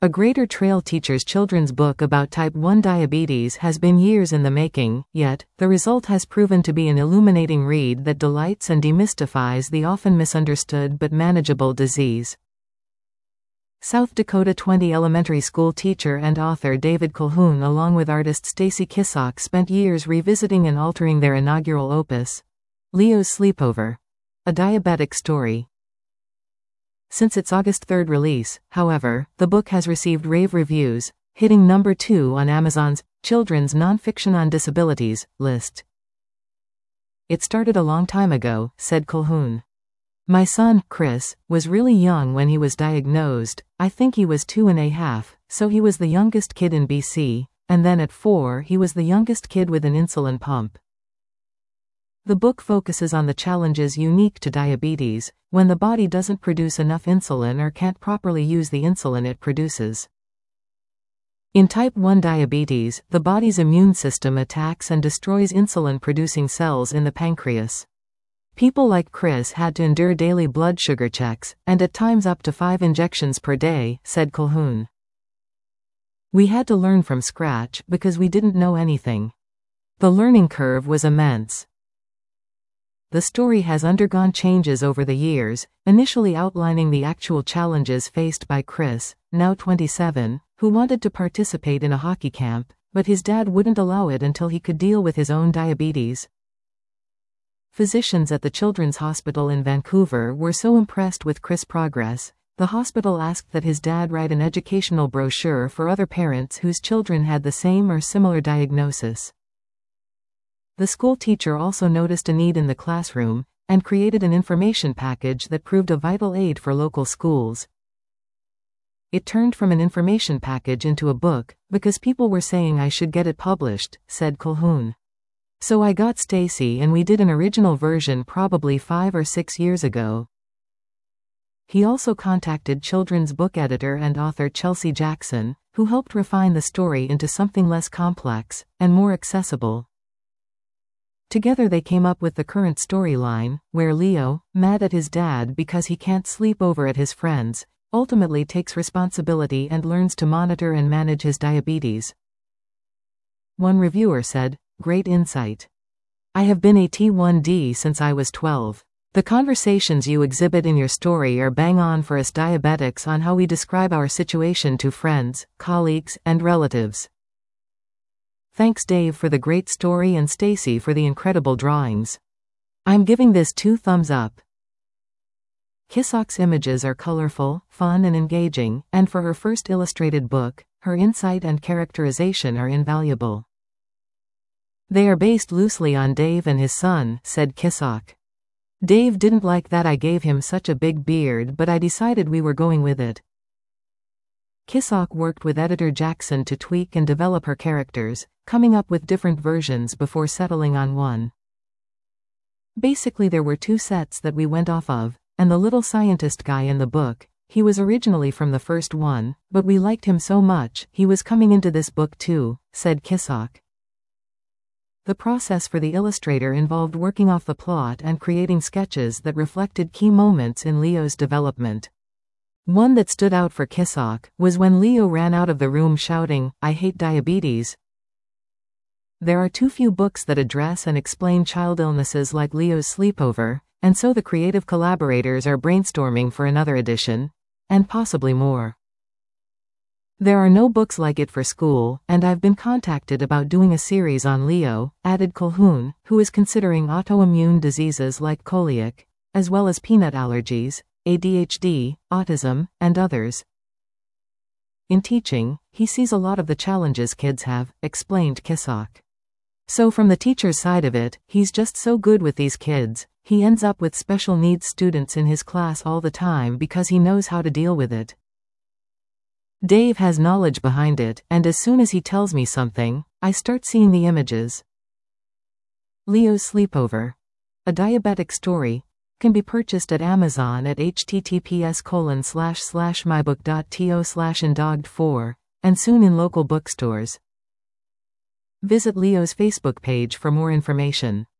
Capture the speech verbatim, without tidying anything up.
A Greater Trail Teacher's children's book about type one diabetes has been years in the making, yet, the result has proven to be an illuminating read that delights and demystifies the often misunderstood but manageable disease. South Dakota twenty elementary school teacher and author David Colhoun along with artist Stacy Kissock spent years revisiting and altering their inaugural opus, Leo's Sleepover, a diabetic story. Since its August third release, however, the book has received rave reviews, hitting number two on Amazon's Children's Nonfiction on Disabilities list. "It started a long time ago," said Colhoun. "My son, Chris, was really young when he was diagnosed. I think he was two and a half, so he was the youngest kid in B C, and then at four he was the youngest kid with an insulin pump." The book focuses on the challenges unique to diabetes, when the body doesn't produce enough insulin or can't properly use the insulin it produces. In type one diabetes, the body's immune system attacks and destroys insulin-producing cells in the pancreas. People like Chris had to endure daily blood sugar checks, and at times up to five injections per day, said Colhoun. "We had to learn from scratch because we didn't know anything. The learning curve was immense." The story has undergone changes over the years, initially outlining the actual challenges faced by Chris, now twenty-seven, who wanted to participate in a hockey camp, but his dad wouldn't allow it until he could deal with his own diabetes. Physicians at the Children's Hospital in Vancouver were so impressed with Chris' progress, the hospital asked that his dad write an educational brochure for other parents whose children had the same or similar diagnosis. The school teacher also noticed a need in the classroom, and created an information package that proved a vital aid for local schools. "It turned from an information package into a book, because people were saying I should get it published," said Colhoun. "So I got Stacy and we did an original version probably five or six years ago." He also contacted children's book editor and author Chelsea Jackson, who helped refine the story into something less complex, and more accessible. Together they came up with the current storyline, where Leo, mad at his dad because he can't sleep over at his friends, ultimately takes responsibility and learns to monitor and manage his diabetes. One reviewer said, "Great insight. I have been a T one D since I was twelve. The conversations you exhibit in your story are bang on for us diabetics on how we describe our situation to friends, colleagues, and relatives. Thanks Dave for the great story and Stacy for the incredible drawings. I'm giving this two thumbs up." Kissock's images are colorful, fun and engaging, and for her first illustrated book, her insight and characterization are invaluable. "They are based loosely on Dave and his son," said Kissock. "Dave didn't like that I gave him such a big beard, but I decided we were going with it." Kissock worked with editor Jackson to tweak and develop her characters, coming up with different versions before settling on one. "Basically there were two sets that we went off of, and the little scientist guy in the book, he was originally from the first one, but we liked him so much, he was coming into this book too," said Kissock. The process for the illustrator involved working off the plot and creating sketches that reflected key moments in Leo's development. One that stood out for Kissock was when Leo ran out of the room shouting, "I hate diabetes." There are too few books that address and explain child illnesses like Leo's Sleepover, and so the creative collaborators are brainstorming for another edition, and possibly more. "There are no books like it for school, and I've been contacted about doing a series on Leo," added Colhoun, who is considering autoimmune diseases like celiac, as well as peanut allergies, A D H D, autism, and others. "In teaching, he sees a lot of the challenges kids have," explained Kissock. "So from the teacher's side of it, he's just so good with these kids, he ends up with special needs students in his class all the time because he knows how to deal with it. Dave has knowledge behind it, and as soon as he tells me something, I start seeing the images." Leo's Sleepover, a diabetic story, can be purchased at Amazon at h t t p s colon slash slash mybook dot to slash indogged four, and soon in local bookstores. Visit Leo's Facebook page for more information.